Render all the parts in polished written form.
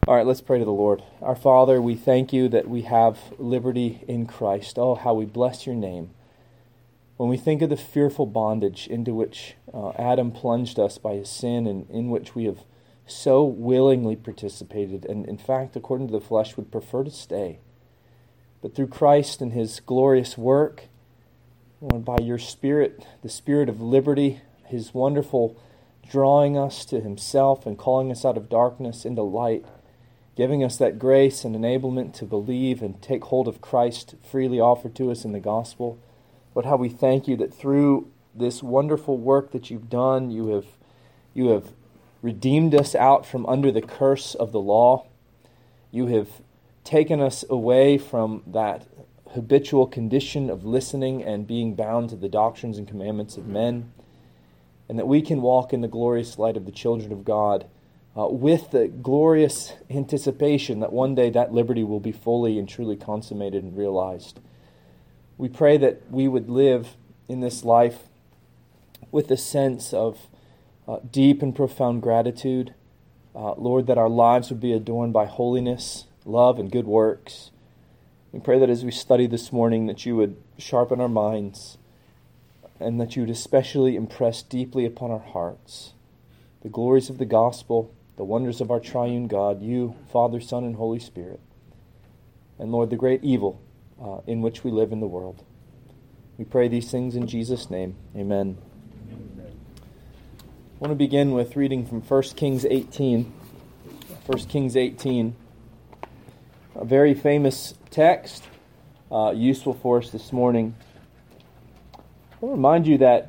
All right, let's pray to the Lord. Our Father, we thank you that we have liberty in Christ. Oh, how we bless your name. When we think of the fearful bondage into which Adam plunged us by his sin, and in which we have so willingly participated, and in fact, according to the flesh, would prefer to stay. But through Christ and his glorious work, Lord, by your Spirit, the Spirit of liberty, his wonderful drawing us to himself and calling us out of darkness into light, giving us that grace and enablement to believe and take hold of Christ freely offered to us in the gospel. Lord, how we thank you that through this wonderful work that you've done, you have redeemed us out from under the curse of the law. You have taken us away from that habitual condition of listening and being bound to the doctrines and commandments of men, and that we can walk in the glorious light of the children of God with the glorious anticipation that one day that liberty will be fully and truly consummated and realized. We pray that we would live in this life with a sense of deep and profound gratitude. Lord, that our lives would be adorned by holiness, love, and good works. We pray that as we study this morning, that you would sharpen our minds, and that you would especially impress deeply upon our hearts the glories of the gospel, the wonders of our triune God, you, Father, Son, and Holy Spirit, and Lord, the great evil in which we live in the world. We pray these things in Jesus' name. Amen. I want to begin with reading from 1 Kings 18. 1 Kings 18, a very famous text, useful for us this morning. I'll remind you that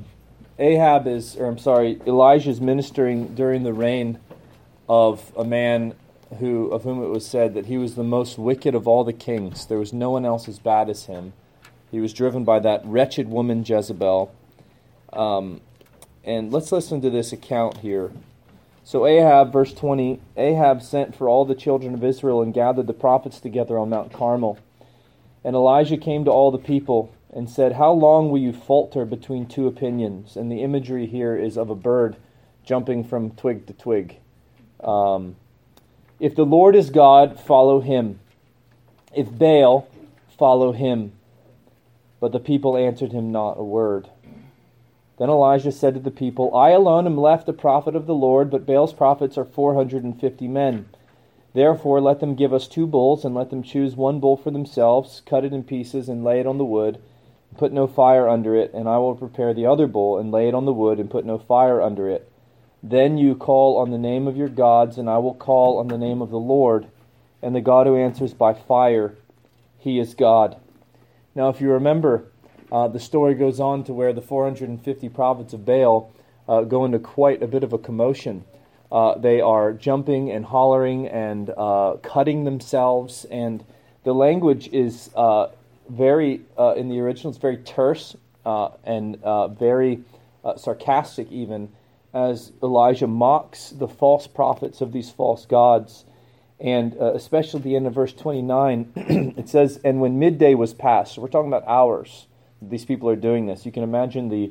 Elijah is ministering during the reign of a man of whom it was said that he was the most wicked of all the kings. There was no one else as bad as him. He was driven by that wretched woman Jezebel. And let's listen to this account here. So Ahab, verse 20, Ahab sent for all the children of Israel and gathered the prophets together on Mount Carmel. And Elijah came to all the people and said, "How long will you falter between two opinions?" And the imagery here is of a bird jumping from twig to twig. If the Lord is God, follow him. If Baal, follow him. But the people answered him not a word. Then Elijah said to the people, "I alone am left a prophet of the Lord, but Baal's prophets are 450 men. Therefore let them give us 2 bulls, and let them choose 1 bull for themselves, cut it in pieces, and lay it on the wood, and put no fire under it, and I will prepare the other bull, and lay it on the wood, and put no fire under it. Then you call on the name of your gods, and I will call on the name of the Lord, and the God who answers by fire, he is God." Now if you remember, the story goes on to where the 450 prophets of Baal go into quite a bit of a commotion. They are jumping and hollering and cutting themselves, and the language is very, in the original, it's very terse and very sarcastic even, as Elijah mocks the false prophets of these false gods. And especially at the end of verse 29, it says, "And when midday was past," so we're talking about hours, these people are doing this. You can imagine the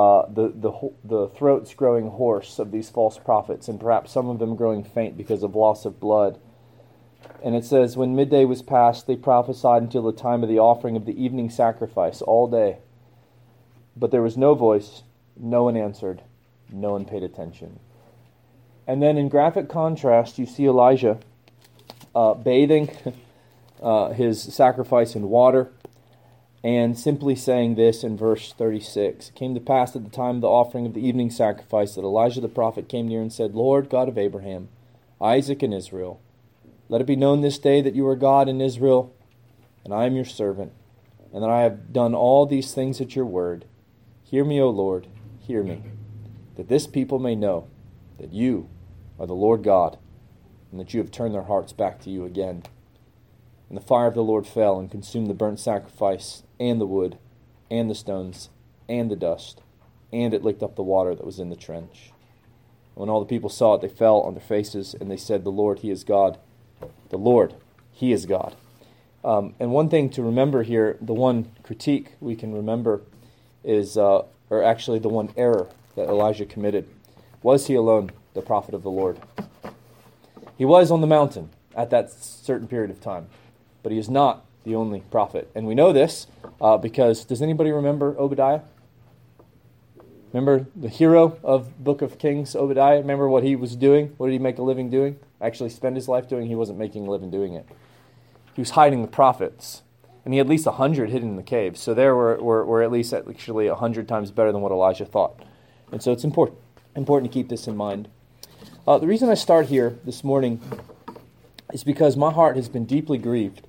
throats growing hoarse of these false prophets, and perhaps some of them growing faint because of loss of blood. And it says, "When midday was past, they prophesied until the time of the offering of the evening sacrifice all day. But there was no voice, no one answered, no one paid attention." And then in graphic contrast, you see Elijah bathing his sacrifice in water, and simply saying this in verse 36. "It came to pass at the time of the offering of the evening sacrifice that Elijah the prophet came near and said, Lord God of Abraham, Isaac, and Israel, let it be known this day that you are God in Israel, and I am your servant, and that I have done all these things at your word. Hear me, O Lord, hear me, that this people may know that you are the Lord God, and that you have turned their hearts back to you again." And the fire of the Lord fell and consumed the burnt sacrifice, and the wood, and the stones, and the dust, and it licked up the water that was in the trench. When all the people saw it, they fell on their faces, and they said, "The Lord, he is God. The Lord, he is God." And one thing to remember here, the one critique we can remember is, or actually the one error that Elijah committed. Was he alone the prophet of the Lord? He was on the mountain at that certain period of time, but he is not the only prophet. And we know this because, does anybody remember Obadiah? Remember the hero of Book of Kings, Obadiah? Remember what he was doing? What did he make a living doing? Actually spend his life doing? He wasn't making a living doing it. He was hiding the prophets. And he had at least 100 hidden in the caves. So there were at least actually 100 times better than what Elijah thought. And so it's important to keep this in mind. The reason I start here this morning is because my heart has been deeply grieved.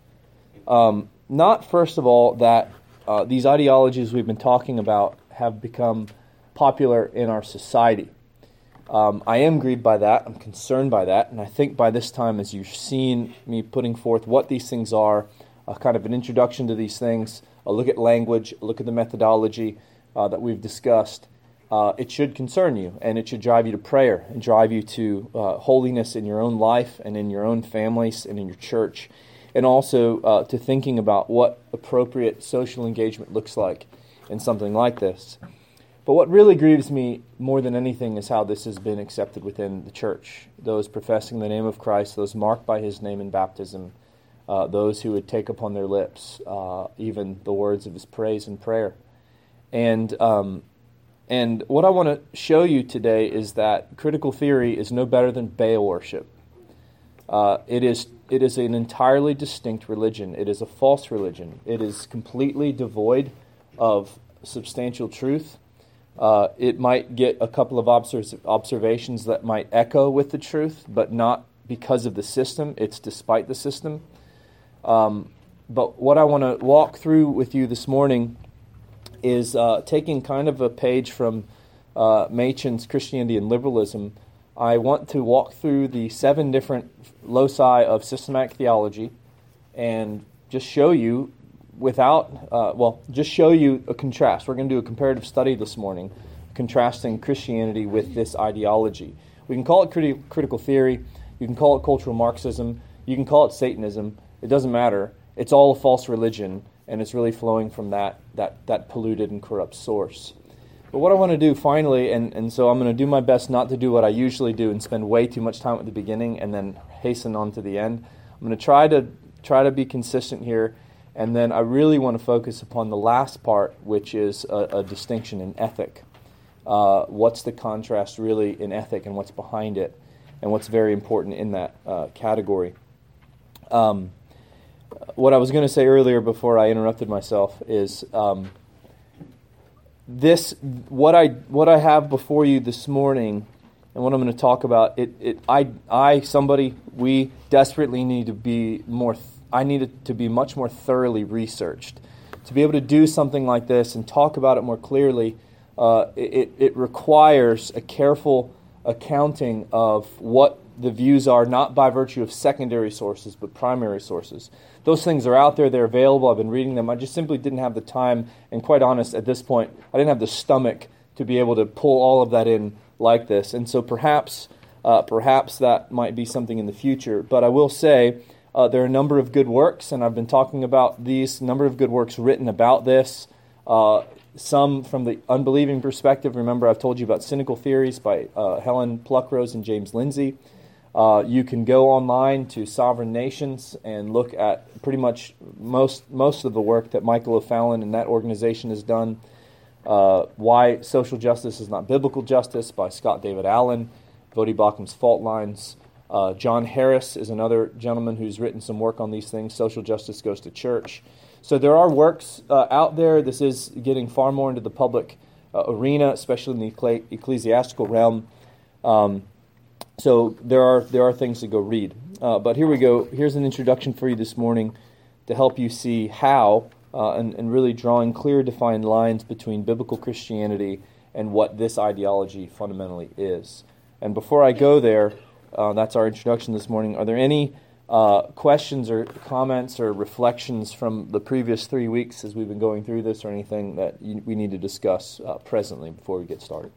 Not, first of all, that these ideologies we've been talking about have become popular in our society. I am grieved by that. I'm concerned by that. And I think by this time, as you've seen me putting forth what these things are, kind of an introduction to these things, a look at language, a look at the methodology that we've discussed, it should concern you, and it should drive you to prayer and drive you to holiness in your own life and in your own families and in your church, and also to thinking about what appropriate social engagement looks like in something like this. But what really grieves me more than anything is how this has been accepted within the church. Those professing the name of Christ, those marked by his name in baptism, those who would take upon their lips even the words of his praise and prayer. And what I want to show you today is that critical theory is no better than Baal worship. It is an entirely distinct religion. It is a false religion. It is completely devoid of substantial truth. It might get a couple of observations that might echo with the truth, but not because of the system. It's despite the system. But what I want to walk through with you this morning is taking kind of a page from Machen's Christianity and Liberalism. I want to walk through the 7 different loci of systematic theology and just show you just show you a contrast. We're going to do a comparative study this morning, contrasting Christianity with this ideology. We can call it critical theory. You can call it cultural Marxism. You can call it Satanism. It doesn't matter. It's all a false religion, and it's really flowing from that polluted and corrupt source. But what I want to do finally, and so I'm going to do my best not to do what I usually do and spend way too much time at the beginning and then hasten on to the end. I'm going to try to be consistent here, and then I really want to focus upon the last part, which is a distinction in ethic. What's the contrast really in ethic, and what's behind it, and what's very important in that category. What I was going to say earlier before I interrupted myself is what I have before you this morning, and what I'm going to talk about. We desperately need to be more. I need it to be much more thoroughly researched to be able to do something like this and talk about it more clearly. It requires a careful accounting of what the views are, not by virtue of secondary sources, but primary sources. Those things are out there, they're available, I've been reading them. I just simply didn't have the time, and quite honest, at this point, I didn't have the stomach to be able to pull all of that in like this. And so perhaps that might be something in the future. But I will say there are a number of good works, and I've been talking about these, number of good works written about this. Some from the unbelieving perspective. Remember, I've told you about Cynical Theories by Helen Pluckrose and James Lindsay. You can go online to Sovereign Nations and look at pretty much most of the work that Michael O'Fallon and that organization has done. Why Social Justice is Not Biblical Justice by Scott David Allen, Voddie Baucham's Fault Lines. John Harris is another gentleman who's written some work on these things. Social Justice Goes to Church. So there are works out there. This is getting far more into the public arena, especially in the ecclesiastical realm. So there are things to go read. But here we go. Here's an introduction for you this morning to help you see how, and really drawing clear, defined lines between biblical Christianity and what this ideology fundamentally is. And before I go there, that's our introduction this morning. Are there any questions or comments or reflections from the previous 3 weeks as we've been going through this, or anything that we need to discuss presently before we get started?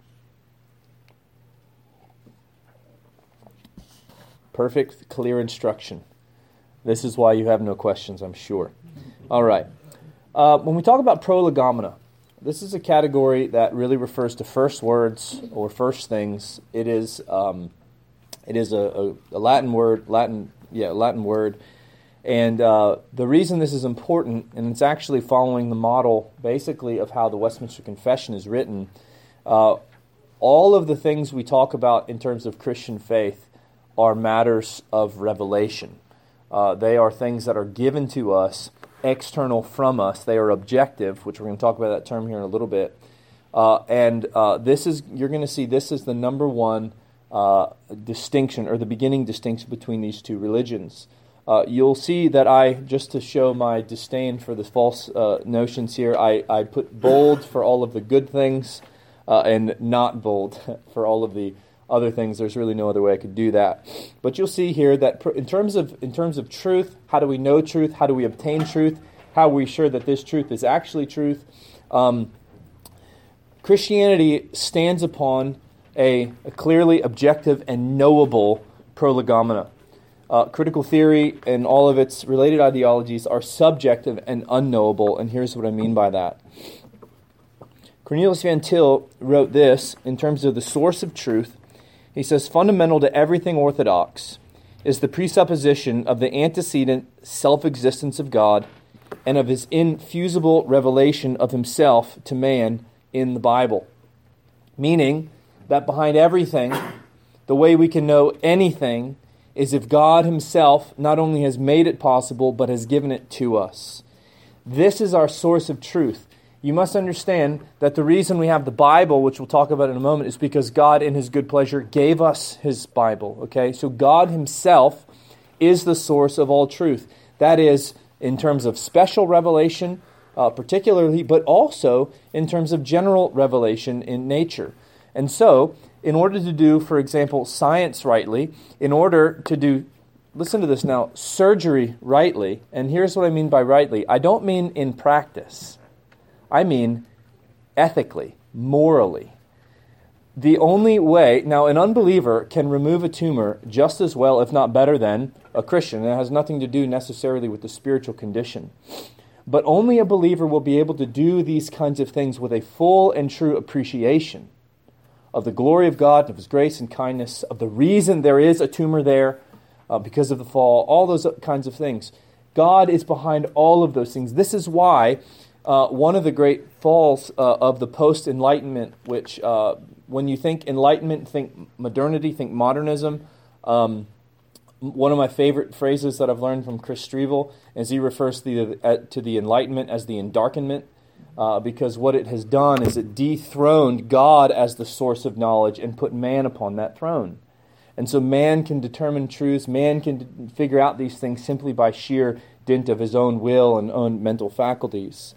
Perfect, clear instruction. This is why you have no questions, I'm sure. All right. When we talk about prolegomena, this is a category that really refers to first words or first things. It is It is a Latin word, Latin word. And the reason this is important, and it's actually following the model basically of how the Westminster Confession is written, all of the things we talk about in terms of Christian faith are matters of revelation. They are things that are given to us, external from us. They are objective, which we're going to talk about that term here in a little bit. You're going to see this is the number one distinction, or the beginning distinction between these two religions. You'll see that just to show my disdain for the false notions here, I put bold for all of the good things and not bold for all of the other things. There's really no other way I could do that. But you'll see here that in terms of truth, how do we know truth? How do we obtain truth? How are we sure that this truth is actually truth? Christianity stands upon a clearly objective and knowable prolegomena. Critical theory and all of its related ideologies are subjective and unknowable, and here's what I mean by that. Cornelius Van Til wrote this in terms of the source of truth. He says, fundamental to everything orthodox is the presupposition of the antecedent self-existence of God and of his infusible revelation of himself to man in the Bible. Meaning that behind everything, the way we can know anything is if God himself not only has made it possible, but has given it to us. This is our source of truth. You must understand that the reason we have the Bible, which we'll talk about in a moment, is because God, in his good pleasure, gave us his Bible. Okay, so God himself is the source of all truth. That is, in terms of special revelation, particularly, but also in terms of general revelation in nature. And so, in order to do, for example, science rightly, in order to do, listen to this now, surgery rightly, and here's what I mean by rightly. I don't mean in practice. I mean ethically, morally. The only way, now an unbeliever can remove a tumor just as well, if not better than, a Christian. It has nothing to do necessarily with the spiritual condition. But only a believer will be able to do these kinds of things with a full and true appreciation of the glory of God, of his grace and kindness, of the reason there is a tumor there because of the fall, all those kinds of things. God is behind all of those things. This is why one of the great falls of the post-Enlightenment, which when you think Enlightenment, think modernity, think modernism. One of my favorite phrases that I've learned from Chris Strevel is he refers to the Enlightenment as the endarkenment, because what it has done is it dethroned God as the source of knowledge and put man upon that throne. And so man can determine truths, man can figure out these things simply by sheer dint of his own will and own mental faculties.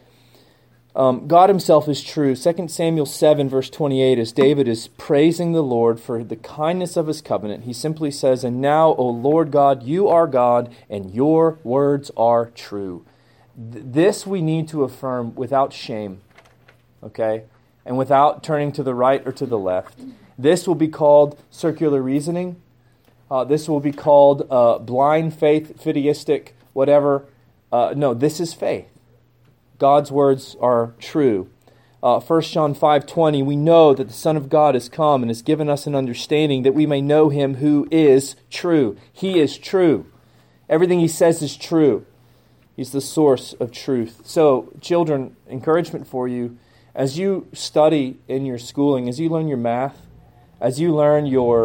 God himself is true. 2 Samuel 7, verse 28, as David is praising the Lord for the kindness of his covenant, he simply says, "And now, O Lord God, you are God, and your words are true." This we need to affirm without shame, okay? And without turning to the right or to the left. This will be called circular reasoning. This will be called blind faith, fideistic, whatever. No, this is faith. God's words are true. 1 John 5:20, we know that the Son of God has come and has given us an understanding that we may know him who is true. He is true. Everything he says is true. He's the source of truth. So, children, encouragement for you, as you study in your schooling, as you learn your math, as you learn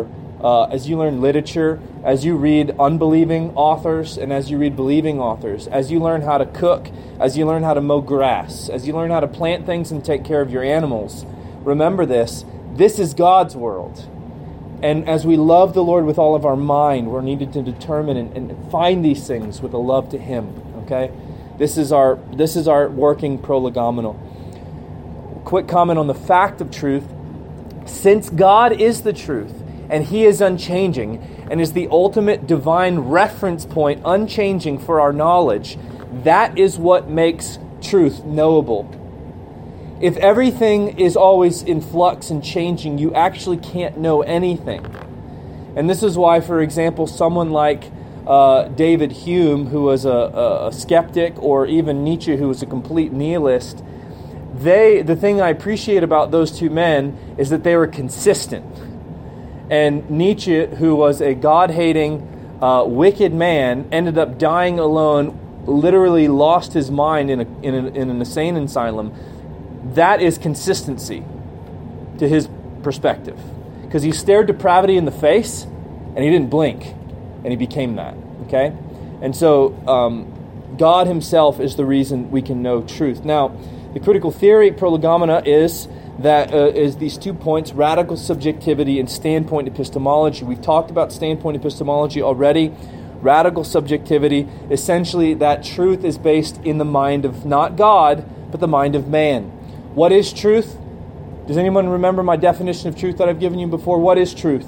literature, as you read unbelieving authors, and as you read believing authors, as you learn how to cook, as you learn how to mow grass, as you learn how to plant things and take care of your animals, remember this. This is God's world. And as we love the Lord with all of our mind, we're needed to determine and find these things with a love to him. Okay? This is our working prolegomenal. Quick comment on the fact of truth. Since God is the truth, and he is unchanging, and is the ultimate divine reference point, unchanging for our knowledge, that is what makes truth knowable. If everything is always in flux and changing, you actually can't know anything. And this is why, for example, someone like David Hume, who was a skeptic, or even Nietzsche, who was a complete nihilist, the thing I appreciate about those two men is that they were consistent. And Nietzsche, who was a God-hating, wicked man, ended up dying alone, literally lost his mind in an insane asylum. That is consistency to his perspective. Because he stared depravity in the face, and he didn't blink, and he became that. Okay? And so God himself is the reason we can know truth. Now, the critical theory, prolegomena, is these 2 points, radical subjectivity and standpoint epistemology. We've talked about standpoint epistemology already. Radical subjectivity, essentially that truth is based in the mind of not God, but the mind of man. What is truth? Does anyone remember my definition of truth that I've given you before? What is truth?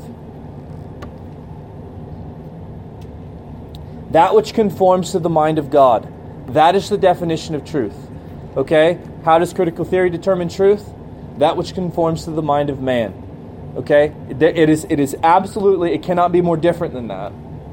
That which conforms to the mind of God. That is the definition of truth. Okay? How does critical theory determine truth? That which conforms to the mind of man. Okay? It is absolutely, it cannot be more different than that.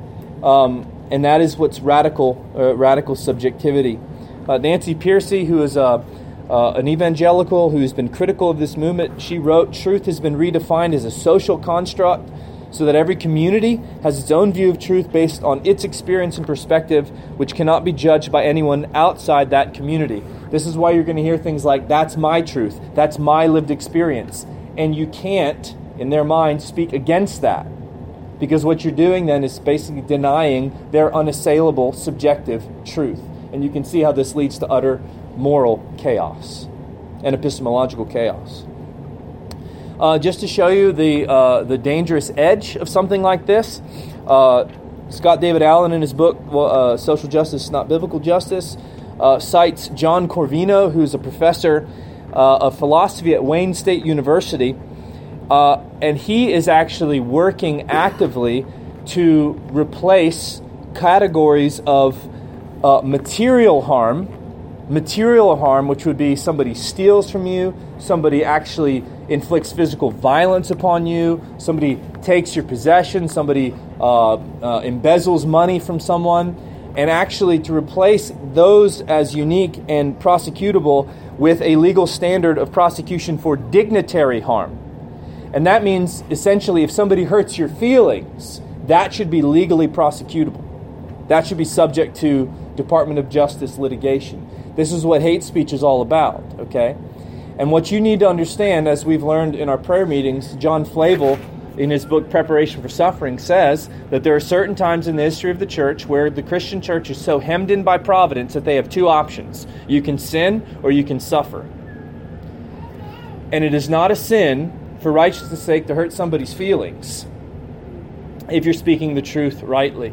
And that is what's radical subjectivity. Nancy Pearcey, who is an evangelical who's been critical of this movement, she wrote, "Truth has been redefined as a social construct so that every community has its own view of truth based on its experience and perspective, which cannot be judged by anyone outside that community." This is why you're going to hear things like, "That's my truth, that's my lived experience." And you can't, in their mind, speak against that. Because what you're doing then is basically denying their unassailable subjective truth. And you can see how this leads to utter moral chaos and epistemological chaos. Just to show you the dangerous edge of something like this, Scott David Allen in his book, Social Justice, Not Biblical Justice, cites John Corvino, who's a professor of philosophy at Wayne State University, and he is actually working actively to replace categories of material harm, which would be somebody steals from you, somebody actually inflicts physical violence upon you, somebody takes your possession, somebody embezzles money from someone, and actually to replace those as unique and prosecutable with a legal standard of prosecution for dignitary harm. And that means, essentially, if somebody hurts your feelings, that should be legally prosecutable. That should be subject to Department of Justice litigation. This is what hate speech is all about, okay? And what you need to understand, as we've learned in our prayer meetings, John Flavel, in his book Preparation for Suffering, says that there are certain times in the history of the church where the Christian church is so hemmed in by providence that they have two options. You can sin or you can suffer. And it is not a sin, for righteousness' sake, to hurt somebody's feelings if you're speaking the truth rightly.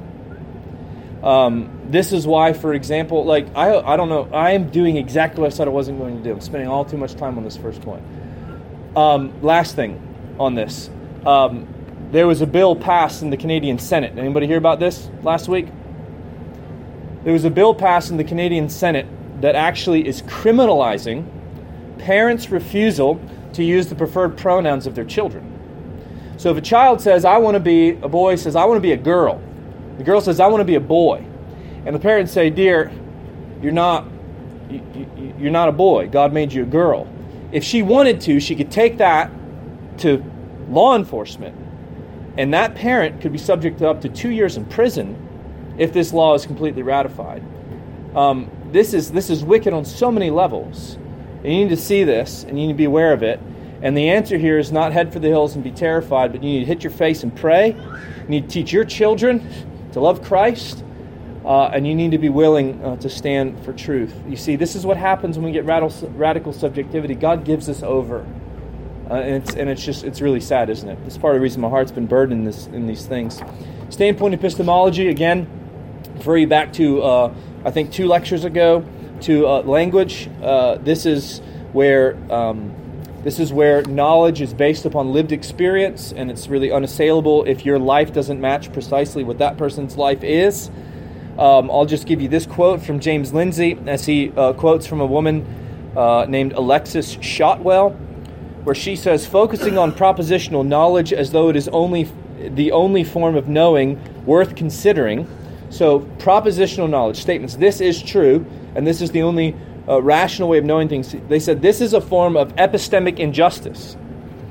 This is why, for example, like, I don't know, I am doing exactly what I said I wasn't going to do. I'm spending all too much time on this first point. Last thing on this. There was a bill passed in the Canadian Senate. Anybody hear about this last week? There was a bill passed in the Canadian Senate that actually is criminalizing parents' refusal to use the preferred pronouns of their children. So if a child says, I want to be, a boy says, I want to be a girl. The girl says, I want to be a boy. And the parents say, dear, you're not a boy. God made you a girl. If she wanted to, she could take that to law enforcement. And that parent could be subject to up to 2 years in prison if this law is completely ratified. This is wicked on so many levels. And you need to see this, and you need to be aware of it. And the answer here is not head for the hills and be terrified, but you need to hit your face and pray. You need to teach your children to love Christ, and you need to be willing to stand for truth. You see, this is what happens when we get radical subjectivity. God gives us over, and it's really sad, isn't it? It's part of the reason my heart's been burdened in these things. Standpoint epistemology, again, refer you back to I think 2 lectures ago to language. This is where knowledge is based upon lived experience, and it's really unassailable if your life doesn't match precisely what that person's life is. I'll just give you this quote from James Lindsay as he quotes from a woman named Alexis Shotwell, where she says, focusing on propositional knowledge as though it is the only form of knowing worth considering. So propositional knowledge, statements, this is true, and this is the only rational way of knowing things. They said this is a form of epistemic injustice.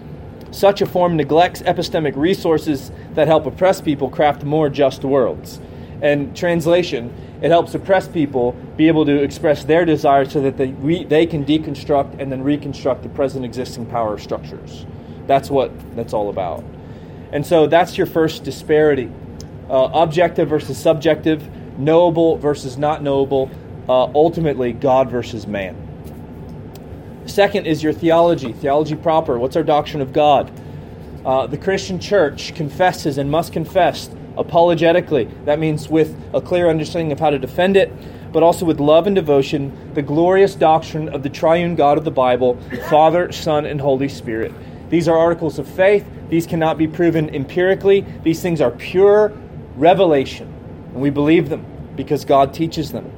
Such a form neglects epistemic resources that help oppressed people craft more just worlds. And translation, it helps oppressed people be able to express their desires so that they can deconstruct and then reconstruct the present existing power structures. That's what that's all about. And so that's your first disparity. Objective versus subjective, knowable versus not knowable, ultimately God versus man. Second is your theology proper. What's our doctrine of God? The Christian church confesses and must confess apologetically. That means with a clear understanding of how to defend it, but also with love and devotion, the glorious doctrine of the triune God of the Bible, Father, Son, and Holy Spirit. These are articles of faith. These cannot be proven empirically. These things are pure revelation, and we believe them because God teaches them.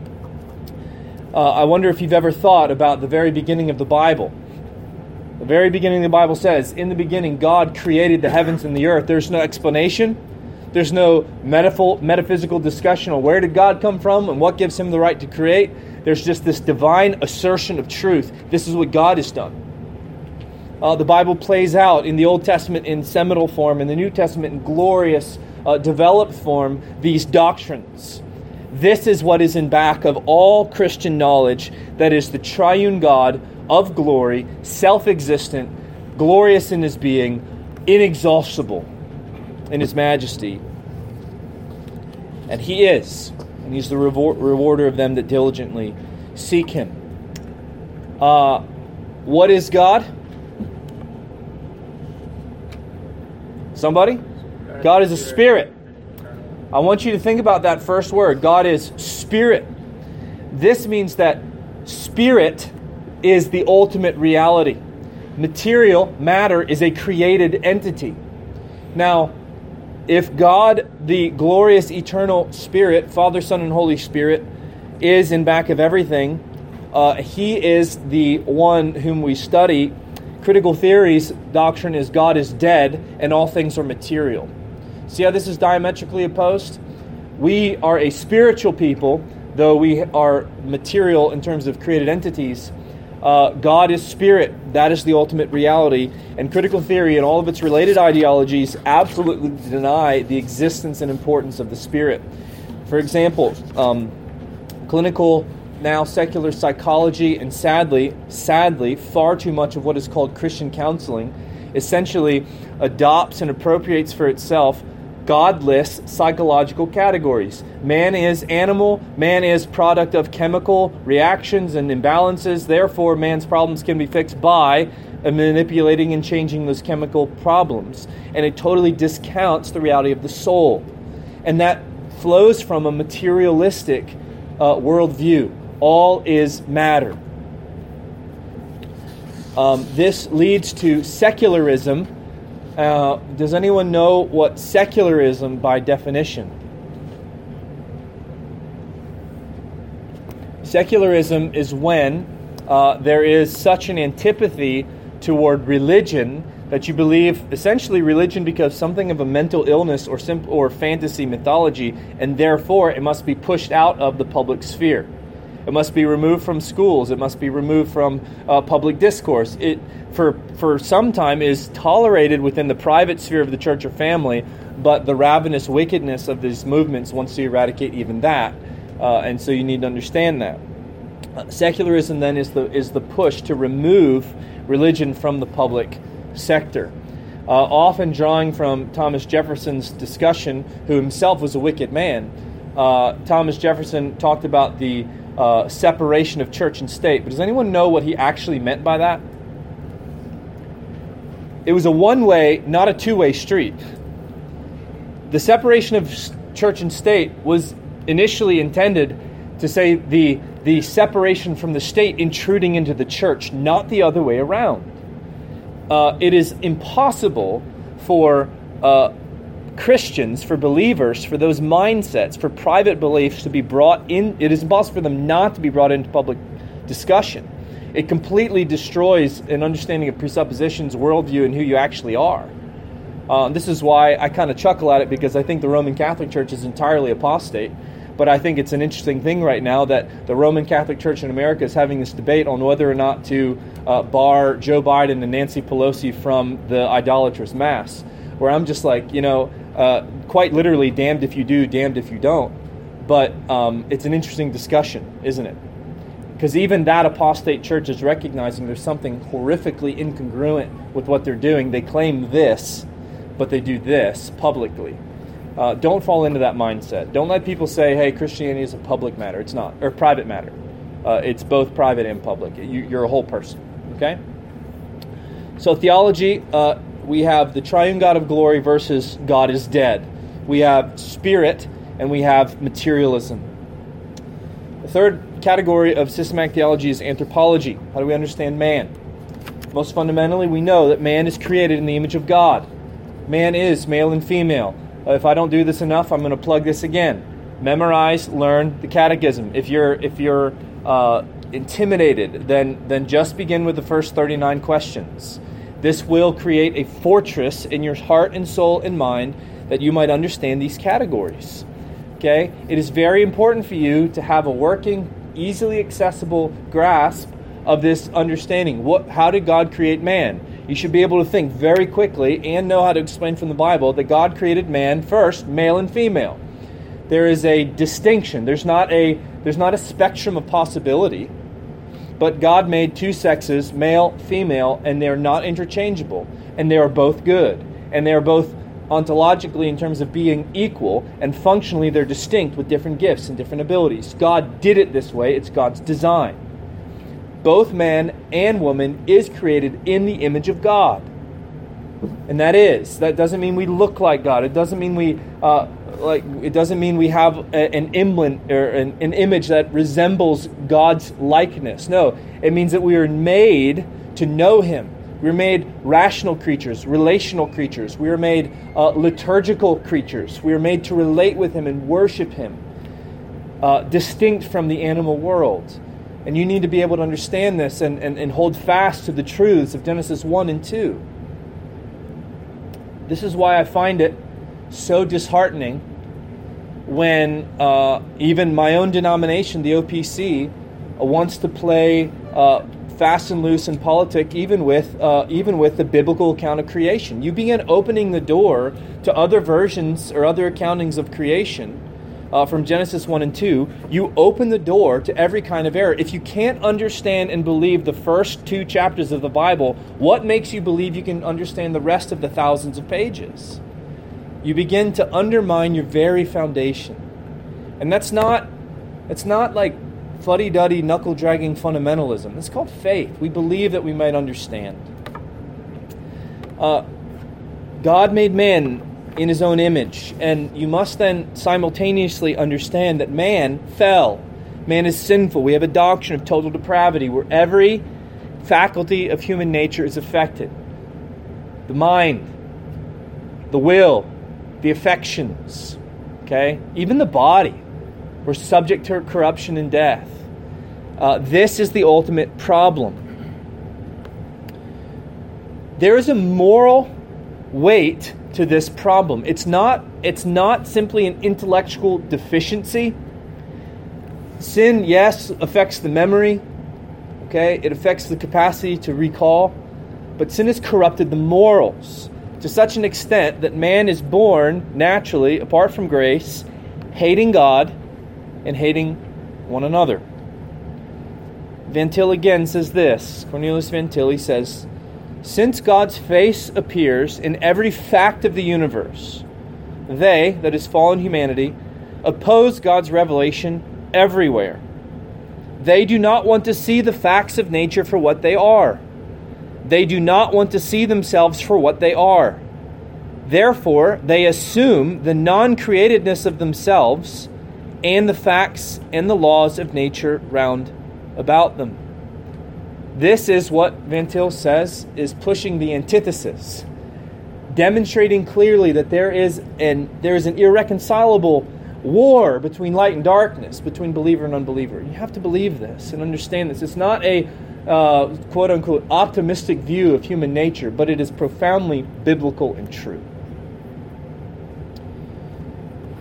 I wonder if you've ever thought about the very beginning of the Bible. The very beginning of the Bible says, in the beginning God created the heavens and the earth. There's no explanation. There's no metaphysical discussion on where did God come from and what gives him the right to create. There's just this divine assertion of truth. This is what God has done. The Bible plays out in the Old Testament in seminal form, in the New Testament in glorious, developed form, these doctrines. This is what is in back of all Christian knowledge, that is the triune God of glory, self-existent, glorious in his being, inexhaustible in his majesty. And he is, and he's the rewarder of them that diligently seek him. What is God? Somebody? God is a spirit. I want you to think about that first word. God is spirit. This means that spirit is the ultimate reality. Material, matter, is a created entity. Now, if God, the glorious eternal Spirit, Father, Son, and Holy Spirit, is in back of everything, he is the one whom we study. Critical theory's doctrine is God is dead and all things are material. See how this is diametrically opposed? We are a spiritual people, though we are material in terms of created entities. God is spirit. That is the ultimate reality. And critical theory and all of its related ideologies absolutely deny the existence and importance of the spirit. For example, clinical, now secular psychology, and sadly, far too much of what is called Christian counseling essentially adopts and appropriates for itself godless psychological categories. Man is animal, man is product of chemical reactions and imbalances, therefore man's problems can be fixed by manipulating and changing those chemical problems. And it totally discounts the reality of the soul. And that flows from a materialistic worldview. All is matter. This leads to secularism. Does anyone know what secularism by definition? Secularism is when there is such an antipathy toward religion that you believe essentially religion becomes something of a mental illness or fantasy mythology, and therefore it must be pushed out of the public sphere. It must be removed from schools. It must be removed from public discourse. It, for some time, is tolerated within the private sphere of the church or family, but the ravenous wickedness of these movements wants to eradicate even that. And so you need to understand that. Secularism then is the push to remove religion from the public sector. Often drawing from Thomas Jefferson's discussion, who himself was a wicked man. Thomas Jefferson talked about the separation of church and state. But does anyone know what he actually meant by that? It was a one-way, not a two-way street. The separation of church and state was initially intended to say the separation from the state intruding into the church, not the other way around. It is impossible for Christians, for believers, for those mindsets, for private beliefs to be brought in. It is impossible for them not to be brought into public discussion. It completely destroys an understanding of presuppositions, worldview, and who you actually are. This is why I kind of chuckle at it, because I think the Roman Catholic Church is entirely apostate. But I think it's an interesting thing right now that the Roman Catholic Church in America is having this debate on whether or not to bar Joe Biden and Nancy Pelosi from the idolatrous Mass, where I'm just like, quite literally, damned if you do, damned if you don't. But it's an interesting discussion, isn't it? Because even that apostate church is recognizing there's something horrifically incongruent with what they're doing. They claim this, but they do this publicly. Don't fall into that mindset. Don't let people say, hey, Christianity is a public matter. It's not. Or private matter. It's both private and public. You're a whole person. Okay? So theology, we have the triune God of glory versus God is dead. We have spirit, and we have materialism. The third category of systematic theology is anthropology. How do we understand man? Most fundamentally, we know that man is created in the image of God. Man is male and female. If I don't do this enough, I'm going to plug this again. Memorize, learn the catechism. If you're intimidated, then just begin with the first 39 questions. This will create a fortress in your heart and soul and mind that you might understand these categories. Okay? It is very important for you to have a working, easily accessible grasp of this understanding. How did God create man? You should be able to think very quickly and know how to explain from the Bible that God created man first, male and female. There is a distinction. There's not a spectrum of possibility, but God made two sexes, male, female, and they're not interchangeable, and they are both good, and they are both ontologically in terms of being equal, and functionally they're distinct with different gifts and different abilities. God did it this way. It's God's design. Both man and woman is created in the image of God. And that doesn't mean we look like God. It doesn't mean we have an emblem or an image that resembles God's likeness. No, it means that we are made to know Him. We're made rational creatures, relational creatures. We are made liturgical creatures. We are made to relate with Him and worship Him, distinct from the animal world. And you need to be able to understand this and hold fast to the truths of Genesis 1 and 2. This is why I find it so disheartening when even my own denomination, the OPC, wants to play fast and loose in politics, even with the biblical account of creation. You begin opening the door to other versions or other accountings of creation from Genesis 1 and 2. You open the door to every kind of error. If you can't understand and believe the first 2 chapters of the Bible, what makes you believe you can understand the rest of the thousands of pages? You begin to undermine your very foundation. And that's not like fuddy-duddy, knuckle-dragging fundamentalism. It's called faith. We believe that we might understand. God made man in His own image, and you must then simultaneously understand that man fell. Man is sinful. We have a doctrine of total depravity where every faculty of human nature is affected. The mind, the will, the affections, okay? Even the body. We're subject to corruption and death. This is the ultimate problem. There is a moral weight to this problem. It's not simply an intellectual deficiency. Sin, yes, affects the memory. Okay, it affects the capacity to recall, but sin has corrupted the morals to such an extent that man is born naturally, apart from grace, hating God and hating one another. Van Til again says this. Cornelius Van Til, he says, "Since God's face appears in every fact of the universe, they, that is fallen humanity, oppose God's revelation everywhere. They do not want to see the facts of nature for what they are. They do not want to see themselves for what they are. Therefore, they assume the non-createdness of themselves and the facts and the laws of nature round about them." This is what Van Til says is pushing the antithesis, demonstrating clearly that there is an irreconcilable war between light and darkness, between believer and unbeliever. You have to believe this and understand this. It's not a quote-unquote optimistic view of human nature, but it is profoundly biblical and true.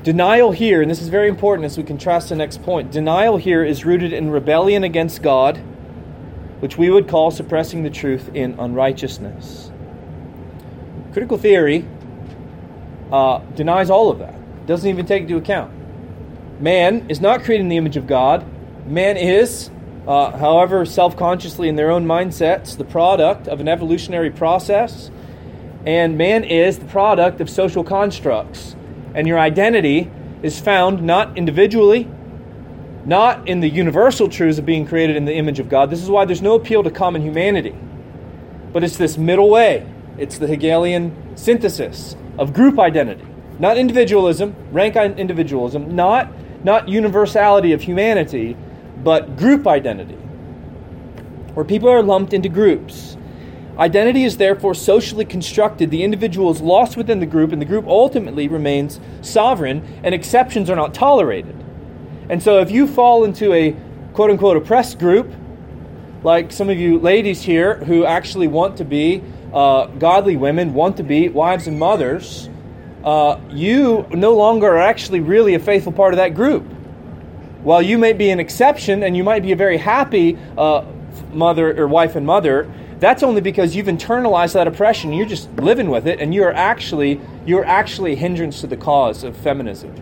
Denial here, and this is very important as we contrast the next point, denial here is rooted in rebellion against God, which we would call suppressing the truth in unrighteousness. Critical theory denies all of that. Doesn't even take into account. Man is not created in the image of God. Man is, however self-consciously in their own mindsets, the product of an evolutionary process. And man is the product of social constructs. And your identity is found not individually, not in the universal truths of being created in the image of God. This is why there's no appeal to common humanity. But it's this middle way. It's the Hegelian synthesis of group identity. Not individualism, rank individualism, not universality of humanity, but group identity, where people are lumped into groups. Identity is therefore socially constructed. The individual is lost within the group, and the group ultimately remains sovereign, and exceptions are not tolerated. And so if you fall into a quote-unquote oppressed group, like some of you ladies here who actually want to be godly women, want to be wives and mothers, you no longer are actually really a faithful part of that group. While you may be an exception, and you might be a very happy mother or wife and mother, that's only because you've internalized that oppression. You're just living with it, and you're actually a hindrance to the cause of feminism.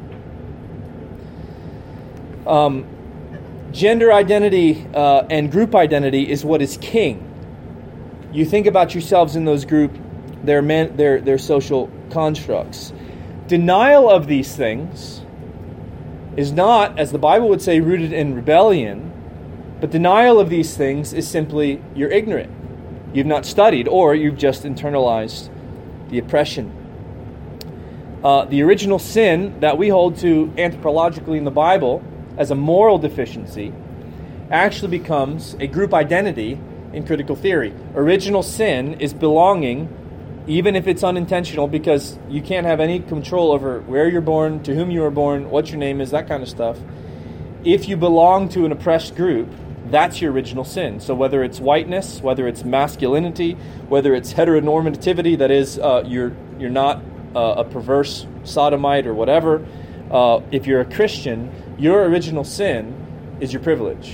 Gender identity and group identity is what is king. You think about yourselves in those groups, they're social constructs. Denial of these things is not, as the Bible would say, rooted in rebellion, but denial of these things is simply you're ignorant. You've not studied, or you've just internalized the oppression. The original sin that we hold to anthropologically in the Bible as a moral deficiency actually becomes a group identity in critical theory. Original sin is belonging, even if it's unintentional, because you can't have any control over where you're born, to whom you were born, what your name is, that kind of stuff. If you belong to an oppressed group, that's your original sin. So whether it's whiteness, whether it's masculinity, whether it's heteronormativity, that is, you're not a perverse sodomite or whatever, if you're a Christian, your original sin is your privilege.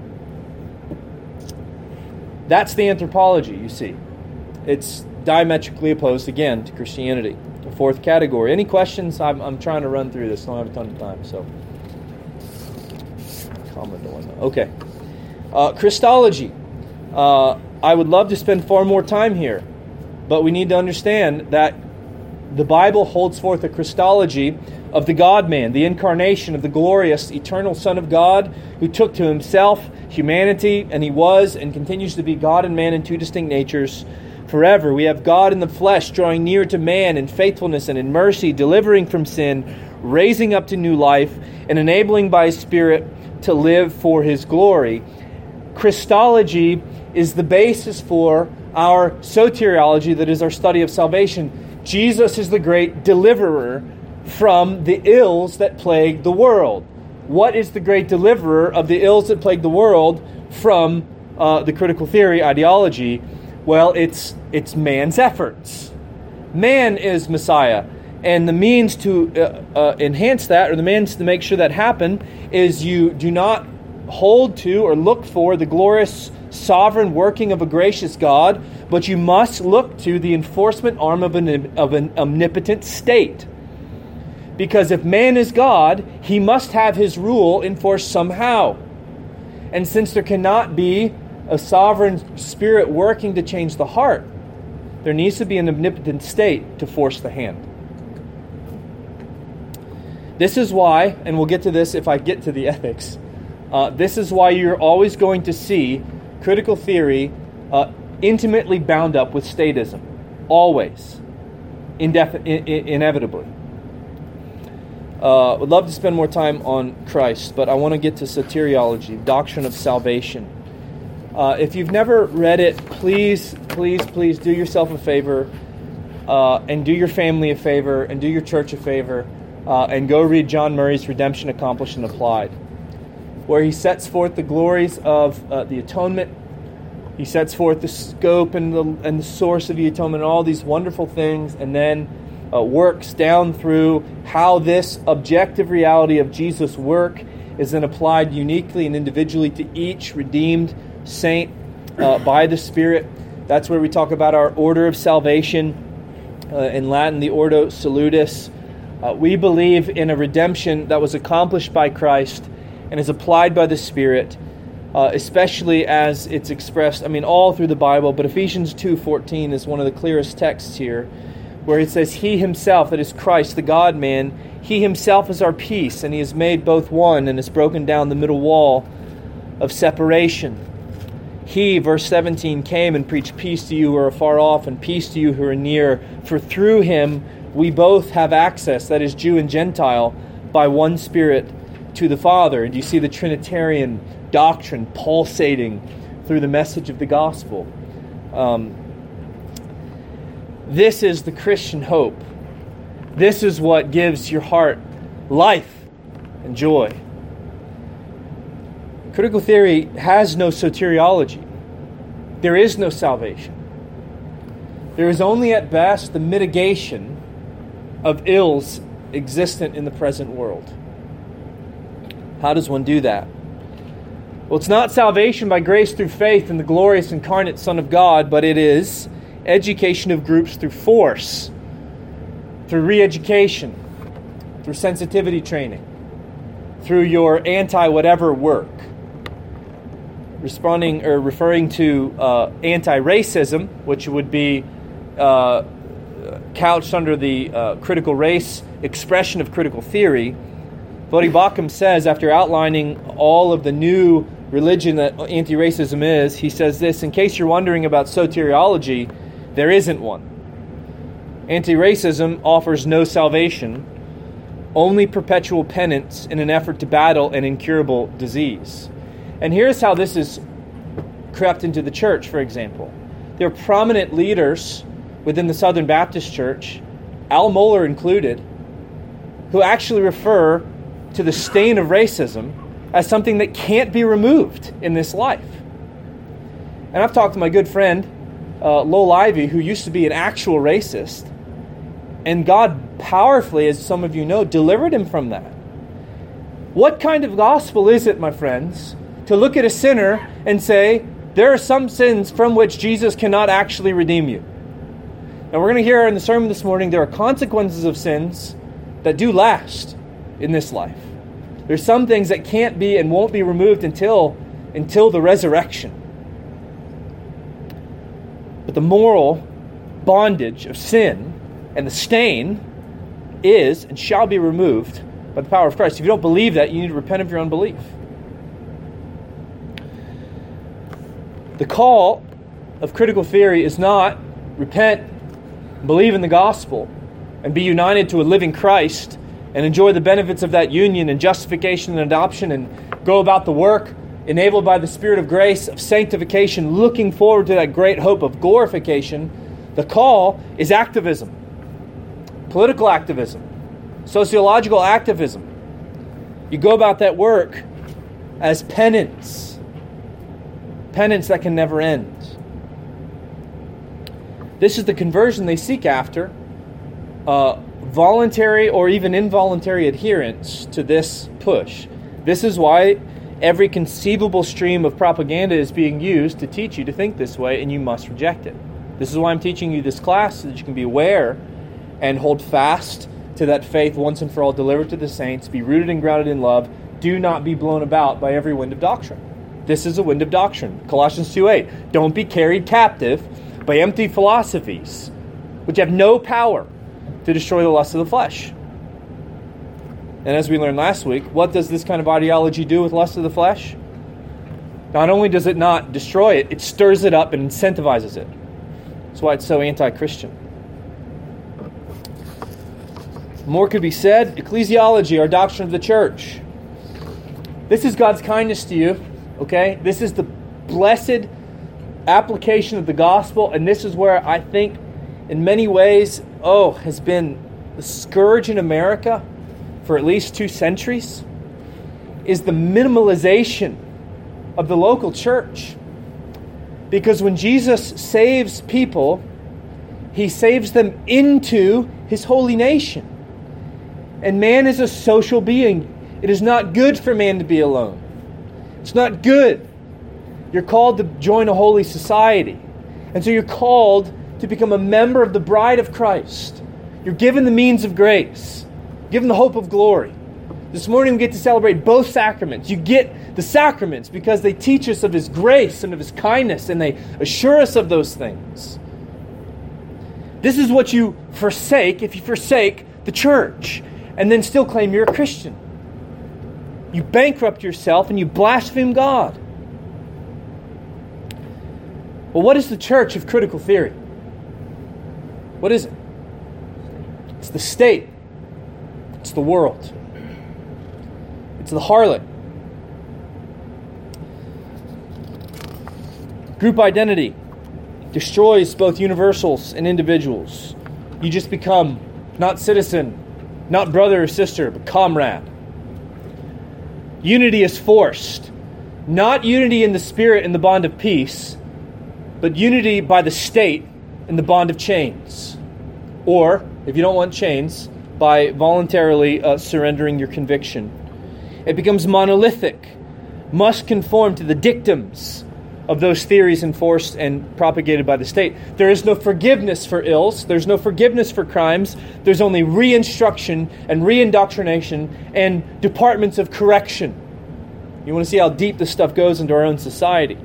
That's the anthropology, you see. It's diametrically opposed, again, to Christianity. The fourth category. Any questions? I'm trying to run through this. I don't have a ton of time, so. Comment on that. Okay. Christology. I would love to spend far more time here, but we need to understand that the Bible holds forth a Christology of the God-man, the incarnation of the glorious, eternal Son of God, who took to himself humanity, and he was and continues to be God and man in two distinct natures forever. We have God in the flesh, drawing near to man in faithfulness and in mercy, delivering from sin, raising up to new life, and enabling by his Spirit to live for his glory. Christology is the basis for our soteriology, that is our study of salvation. Jesus is the great deliverer from the ills that plague the world. What is the great deliverer of the ills that plague the world from the critical theory ideology? Well, it's man's efforts. Man is Messiah. And the means to enhance that, or the means to make sure that happen, is you do not hold to or look for the glorious sovereign working of a gracious God, but you must look to the enforcement arm of an omnipotent state. Because if man is God, he must have his rule enforced somehow. And since there cannot be a sovereign spirit working to change the heart, there needs to be an omnipotent state to force the hand. This is why, and we'll get to this if I get to the ethics, this is why you're always going to see critical theory intimately bound up with statism. Always. Inevitably. Would love to spend more time on Christ, but I want to get to soteriology, doctrine of salvation. If you've never read it, please do yourself a favor, and do your family a favor, and do your church a favor, and go read John Murray's Redemption Accomplished and Applied, where he sets forth the glories of the atonement. He sets forth the scope and the source of the atonement, and all these wonderful things, and then works down through how this objective reality of Jesus' work is then applied uniquely and individually to each redeemed saint by the Spirit. That's where we talk about our order of salvation, in Latin, the Ordo Salutis. We believe in a redemption that was accomplished by Christ and is applied by the Spirit, especially as it's expressed, all through the Bible, but Ephesians 2:14 is one of the clearest texts here, where it says, He Himself, that is Christ, the God-man, He Himself is our peace, and He has made both one and has broken down the middle wall of separation. He, verse 17, came and preached peace to you who are far off and peace to you who are near. For through Him we both have access, that is Jew and Gentile, by one Spirit to the Father. And you see the Trinitarian doctrine pulsating through the message of the gospel. This is the Christian hope. This is what gives your heart life and joy. Critical theory has no soteriology. There is no salvation. There is only at best the mitigation of ills existent in the present world. How does one do that? Well, it's not salvation by grace through faith in the glorious incarnate Son of God, but it is education of groups through force, through re-education, through sensitivity training, through your anti-whatever work. Referring to anti-racism, which would be couched under the critical race expression of critical theory, Voddie Baucham says, after outlining all of the new religion that anti-racism is, he says this: in case you're wondering about soteriology, there isn't one. Anti-racism offers no salvation, only perpetual penance in an effort to battle an incurable disease. And here's how this is crept into the church, for example. There are prominent leaders within the Southern Baptist Church, Al Mohler included, who actually refer to the stain of racism as something that can't be removed in this life. And I've talked to my good friend, Lowell Ivey, who used to be an actual racist, and God powerfully, as some of you know, delivered him from that. What kind of gospel is it, my friends, to look at a sinner and say, there are some sins from which Jesus cannot actually redeem you? Now we're going to hear in the sermon this morning, there are consequences of sins that do last in this life. There's some things that can't be and won't be removed until the resurrection. But the moral bondage of sin and the stain is and shall be removed by the power of Christ. If you don't believe that, you need to repent of your unbelief. The call of critical theory is not repent, believe in the gospel, and be united to a living Christ and enjoy the benefits of that union and justification and adoption and go about the work enabled by the Spirit of grace of sanctification, looking forward to that great hope of glorification. The call is activism, political activism, sociological activism. You go about that work as penance that can never end. This is the conversion they seek after, voluntary or even involuntary adherence to this push. This is why every conceivable stream of propaganda is being used to teach you to think this way, and you must reject it. This is why I'm teaching you this class, so that you can be aware and hold fast to that faith once and for all delivered to the saints. Be rooted and grounded in love. Do not be blown about by every wind of doctrine. This is a wind of doctrine. Colossians 2:8. Don't be carried captive by empty philosophies, which have no power to destroy the lust of the flesh. And as we learned last week, what does this kind of ideology do with lust of the flesh? Not only does it not destroy it, it stirs it up and incentivizes it. That's why it's so anti-Christian. More could be said. Ecclesiology, our doctrine of the church. This is God's kindness to you, okay? This is the blessed application of the gospel, and this is where I think, in many ways, has been the scourge in America for at least 2 centuries, is the minimalization of the local church. Because when Jesus saves people, He saves them into His holy nation. And man is a social being. It is not good for man to be alone. It's not good. You're called to join a holy society. And so you're called to become a member of the bride of Christ. You're given the means of grace, given the hope of glory. This morning we get to celebrate both sacraments. You get the sacraments because they teach us of His grace and of His kindness, and they assure us of those things. This is what you forsake if you forsake the church and then still claim you're a Christian. You bankrupt yourself and you blaspheme God. Well, what is the church of critical theory? What is it? It's the state. It's the world. It's the harlot. Group identity destroys both universals and individuals. You just become not citizen, not brother or sister, but comrade. Unity is forced. Not unity in the spirit in the bond of peace, but unity by the state in the bond of chains. Or, if you don't want chains, by voluntarily surrendering your conviction. It becomes monolithic, must conform to the dictums of those theories enforced and propagated by the state. There is no forgiveness for ills. There's no forgiveness for crimes. There's only re-instruction and re-indoctrination and departments of correction. You want to see how deep this stuff goes into our own society.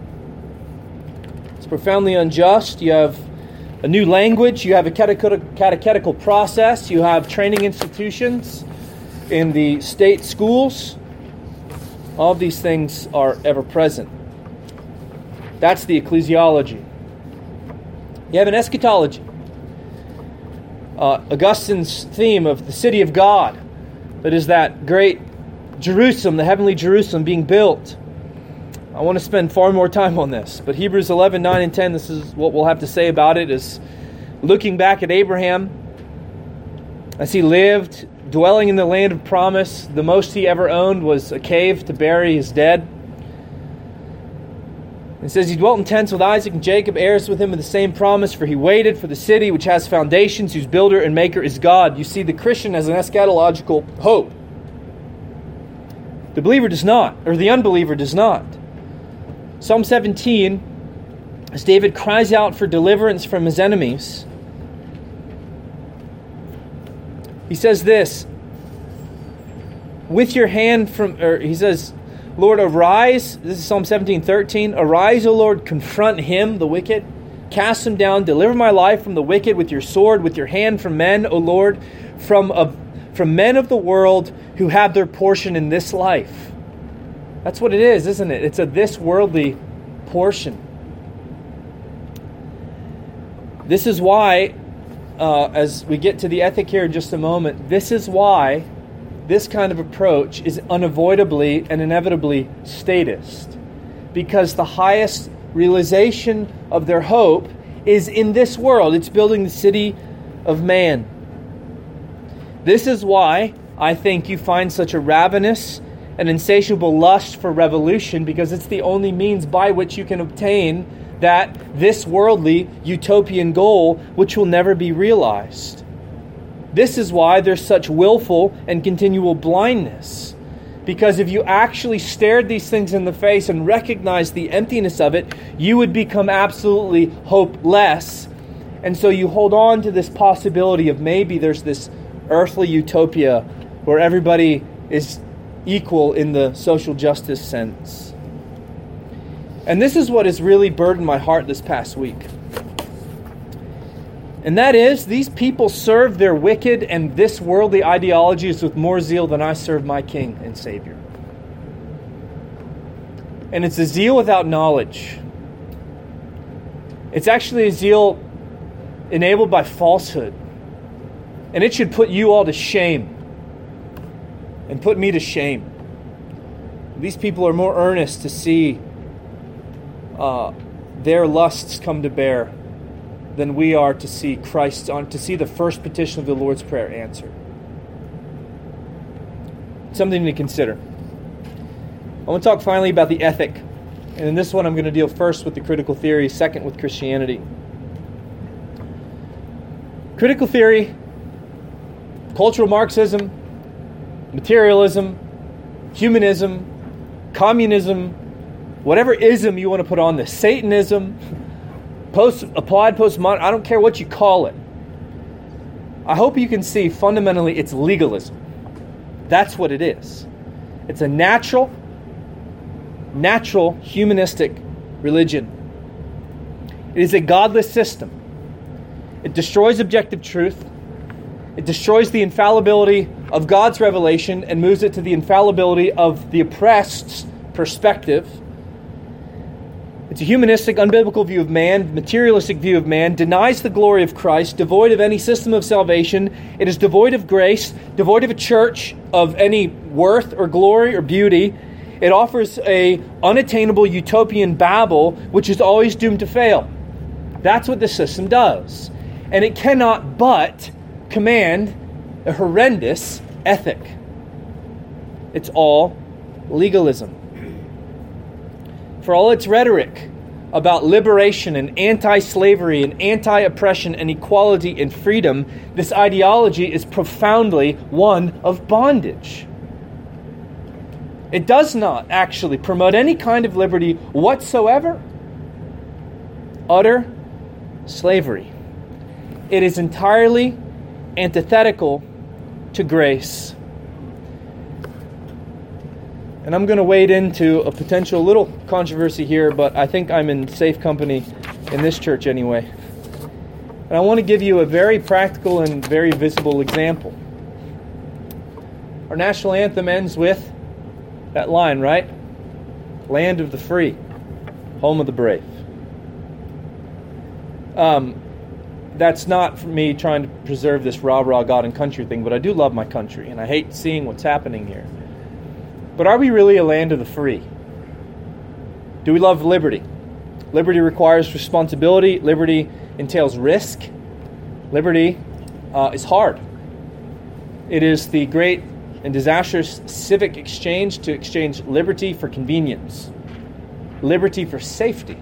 It's profoundly unjust. You have a new language. You have a catechetical process. You have training institutions in the state schools. All of these things are ever present. That's the ecclesiology. You have an eschatology. Augustine's theme of the city of God, that is that great Jerusalem, the heavenly Jerusalem being built. I want to spend far more time on this, but Hebrews 11, 9 and 10, this is what we'll have to say about it, is looking back at Abraham as he lived, dwelling in the land of promise. The most he ever owned was a cave to bury his dead. It says he dwelt in tents with Isaac and Jacob, heirs with him of the same promise, for he waited for the city which has foundations, whose builder and maker is God. You see, the Christian has an eschatological hope. The believer does not, or the unbeliever does not. Psalm 17, as David cries out for deliverance from his enemies, he says this, with your hand from, or he says, Lord, arise. This is Psalm 17:13. Arise, O Lord, confront him, the wicked. Cast him down. Deliver my life from the wicked with your sword, with your hand from men, O Lord, from men of the world who have their portion in this life. That's what it is, isn't it? It's a this worldly portion. This is why, as we get to the ethic here in just a moment, this is why this kind of approach is unavoidably and inevitably statist. Because the highest realization of their hope is in this world. It's building the city of man. This is why I think you find such a ravenous and insatiable lust for revolution, because it's the only means by which you can obtain that this worldly utopian goal which will never be realized. This is why there's such willful and continual blindness. Because if you actually stared these things in the face and recognized the emptiness of it, you would become absolutely hopeless. And so you hold on to this possibility of maybe there's this earthly utopia where everybody is equal in the social justice sense. And this is what has really burdened my heart this past week. And that is, these people serve their wicked and this worldly ideologies with more zeal than I serve my King and Savior. And it's a zeal without knowledge. It's actually a zeal enabled by falsehood. And it should put you all to shame. And put me to shame. These people are more earnest to see their lusts come to bear than we are to see Christ, to see the first petition of the Lord's Prayer answered. Something to consider. I want to talk finally about the ethic. And in this one I'm going to deal first with the critical theory, second with Christianity. Critical theory cultural Marxism, materialism, humanism, communism, whatever ism you want to put on this, Satanism, applied postmodern, I don't care what you call it. I hope you can see fundamentally it's legalism. That's what it is. It's a natural humanistic religion. It is a godless system. It destroys objective truth. It destroys the infallibility of God's revelation and moves it to the infallibility of the oppressed's perspective. It's a humanistic, unbiblical view of man, materialistic view of man, denies the glory of Christ, devoid of any system of salvation. It is devoid of grace, devoid of a church of any worth or glory or beauty. It offers a unattainable utopian Babel, which is always doomed to fail. That's what the system does. And it cannot but command a horrendous ethic. It's all legalism. For all its rhetoric about liberation and anti-slavery and anti-oppression and equality and freedom, this ideology is profoundly one of bondage. It does not actually promote any kind of liberty whatsoever. Utter slavery. It is entirely antithetical to grace. And I'm going to wade into a potential little controversy here, but I think I'm in safe company in this church anyway. And I want to give you a very practical and very visible example. Our national anthem ends with that line, right? Land of the free, home of the brave. That's not for me trying to preserve this rah-rah God and country thing, but I do love my country, and I hate seeing what's happening here. But are we really a land of the free? Do we love liberty? Liberty requires responsibility. Liberty entails risk. Liberty is hard. It is the great and disastrous civic exchange to exchange liberty for convenience, liberty for safety.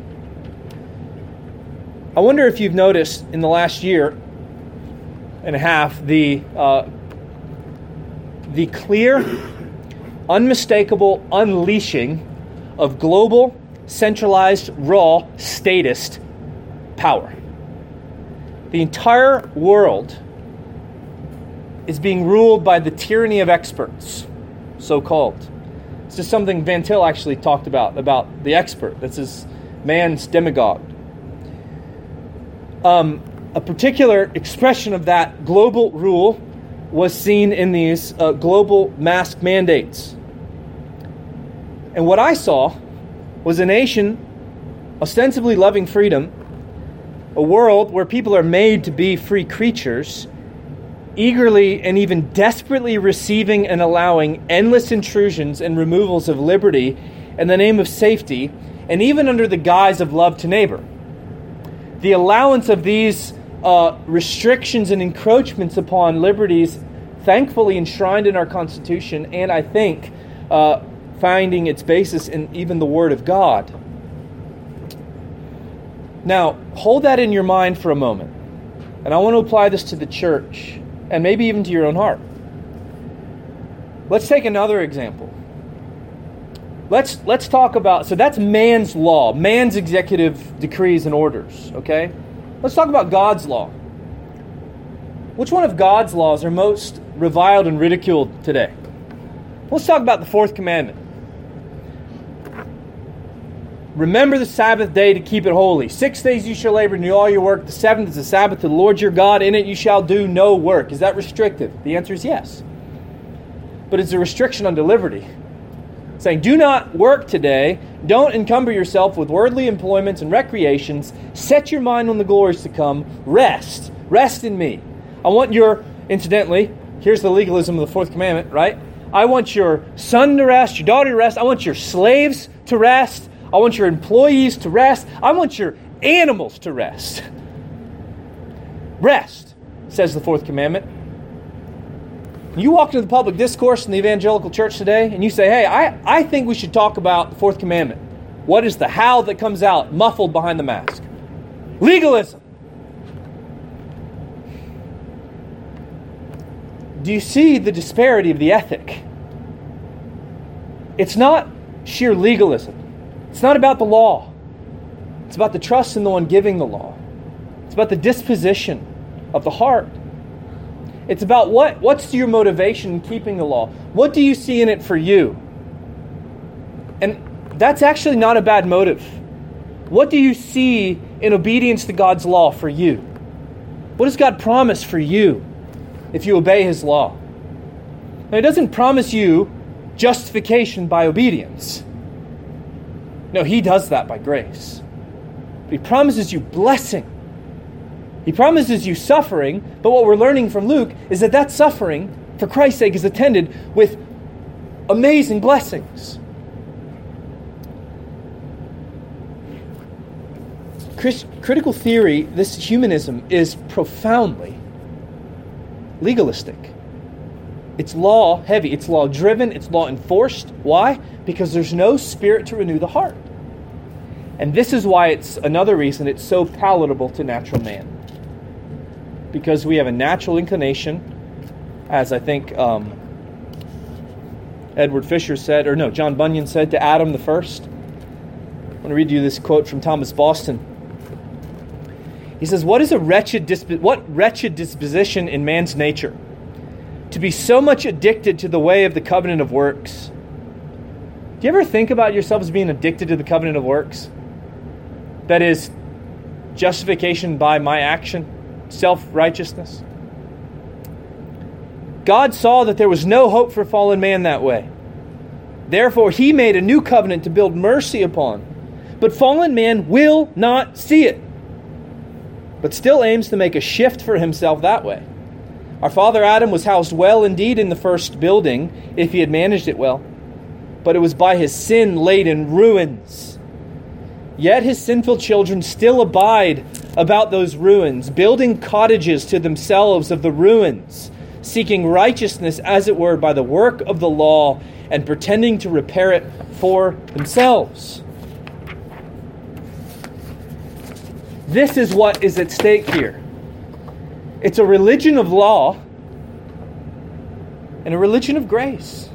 I wonder if you've noticed in the last year and a half the clear, unmistakable unleashing of global, centralized, raw, statist power. The entire world is being ruled by the tyranny of experts, so-called. This is something Van Til actually talked about the expert. This is man's demagogue. A particular expression of that global rule was seen in these global mask mandates. And what I saw was a nation ostensibly loving freedom, a world where people are made to be free creatures, eagerly and even desperately receiving and allowing endless intrusions and removals of liberty in the name of safety, and even under the guise of love to neighbor. The allowance of these restrictions and encroachments upon liberties, thankfully enshrined in our Constitution, and I think finding its basis in even the Word of God. Now, hold that in your mind for a moment. And I want to apply this to the church, and maybe even to your own heart. Let's take another example. Let's talk about, so that's man's law, man's executive decrees and orders, okay? Let's talk about God's law. Which one of God's laws are most reviled and ridiculed today? Let's talk about the fourth commandment. Remember the Sabbath day to keep it holy. 6 days you shall labor and do all your work. The seventh is the Sabbath to the Lord your God. In it you shall do no work. Is that restrictive? The answer is yes. But it's a restriction unto liberty. Saying, do not work today. Don't encumber yourself with worldly employments and recreations. Set your mind on the glories to come. Rest. Rest in me. I want your, incidentally, here's the legalism of the fourth commandment, right? I want your son to rest, your daughter to rest. I want your slaves to rest. I want your employees to rest. I want your animals to rest. Rest, says the fourth commandment. You walk into the public discourse in the evangelical church today and you say, hey, I think we should talk about the fourth commandment. What is the howl that comes out muffled behind the mask? Legalism. do you see the disparity of the ethic? It's not sheer legalism. It's not about the law. It's about the trust in the one giving the law. It's about the disposition of the heart. It's about what's your motivation in keeping the law? What do you see in it for you? And that's actually not a bad motive. What do you see in obedience to God's law for you? What does God promise for you if you obey His law? Now, He doesn't promise you justification by obedience. No, He does that by grace. But He promises you blessing. He promises you suffering, but what we're learning from Luke is that suffering, for Christ's sake, is attended with amazing blessings. Critical theory, this humanism, is profoundly legalistic. It's law heavy, it's law driven, it's law enforced. Why? Because there's no spirit to renew the heart. And this is why it's another reason it's so palatable to natural man. Because we have a natural inclination, as I think Edward Fisher said, or no, John Bunyan said to Adam the first. I want to read you this quote from Thomas Boston. He says, what wretched disposition in man's nature, to be so much addicted to the way of the covenant of works. Do you ever think about yourself as being addicted to the covenant of works? That is, justification by my action, self-righteousness. God saw that there was no hope for fallen man that way. Therefore, He made a new covenant to build mercy upon. But fallen man will not see it, but still aims to make a shift for himself that way. Our father Adam was housed well indeed in the first building, if he had managed it well. But it was by his sin laid in ruins. Yet his sinful children still abide about those ruins, building cottages to themselves of the ruins, seeking righteousness, as it were, by the work of the law, and pretending to repair it for themselves. This is what is at stake here. It's a religion of law and a religion of grace.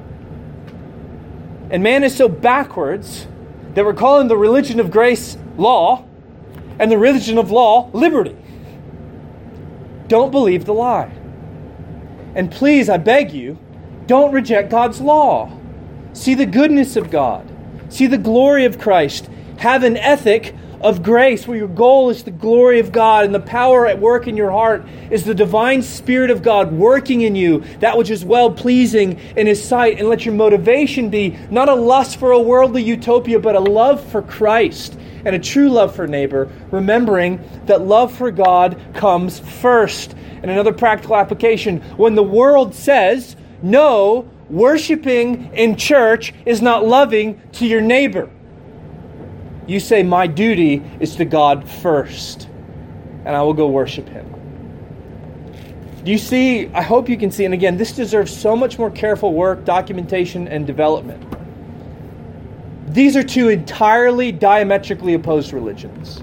And man is so backwards that we're calling the religion of grace law and the religion of law liberty. Don't believe the lie. And please, I beg you, don't reject God's law. See the goodness of God. See the glory of Christ. Have an ethic of grace where your goal is the glory of God, and the power at work in your heart is the divine Spirit of God working in you, that which is well-pleasing in His sight. And let your motivation be not a lust for a worldly utopia, but a love for Christ and a true love for neighbor, remembering that love for God comes first. And another practical application, when the world says, no, worshiping in church is not loving to your neighbor, you say, my duty is to God first, and I will go worship Him. Do you see? I hope you can see, and again, this deserves so much more careful work, documentation, and development. These are two entirely diametrically opposed religions.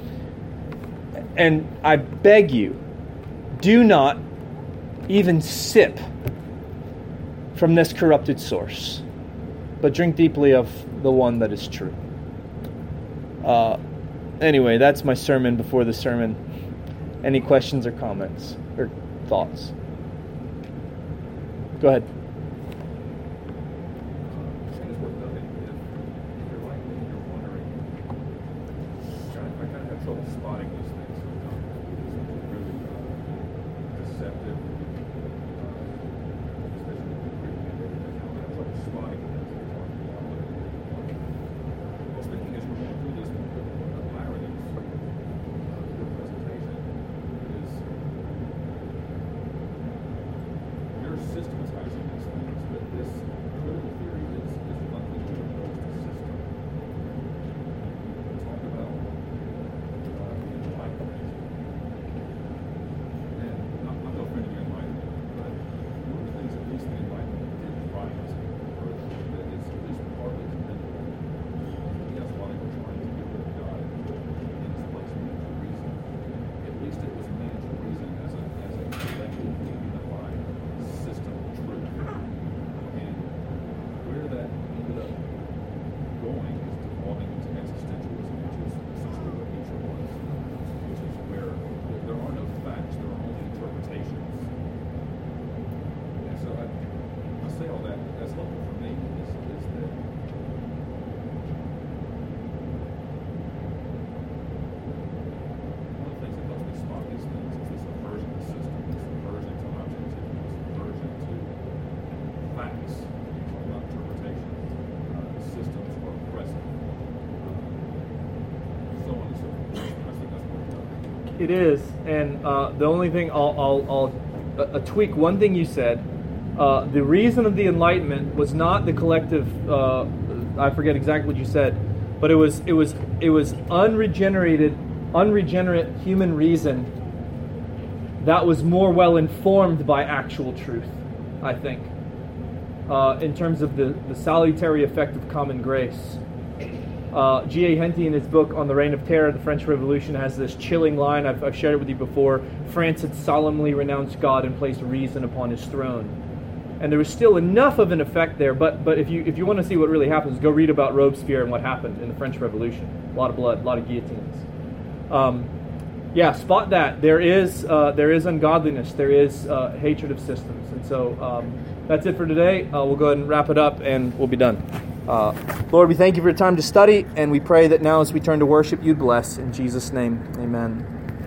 And I beg you, do not even sip from this corrupted source, but drink deeply of the one that is true. Anyway, that's my sermon before the sermon. Any questions or comments or thoughts? Go ahead. It is, and the only thing I'll tweak one thing you said. The reason of the Enlightenment was not the collective. I forget exactly what you said, but it was unregenerate human reason that was more well informed by actual truth, I think, in terms of the salutary effect of common grace. G.A. Henty, in his book on the Reign of Terror, the French Revolution, has this chilling line. I've shared it with you before. France had solemnly renounced God and placed reason upon his throne. And there was still enough of an effect there, but if you want to see what really happens, go read about Robespierre and what happened in the French Revolution. A lot of blood, a lot of guillotines. Spot that. There is ungodliness. There is hatred of systems. And so that's it for today. We'll go ahead and wrap it up, and we'll be done. Lord, we thank you for your time to study, and we pray that now as we turn to worship, you'd bless. In Jesus' name, amen.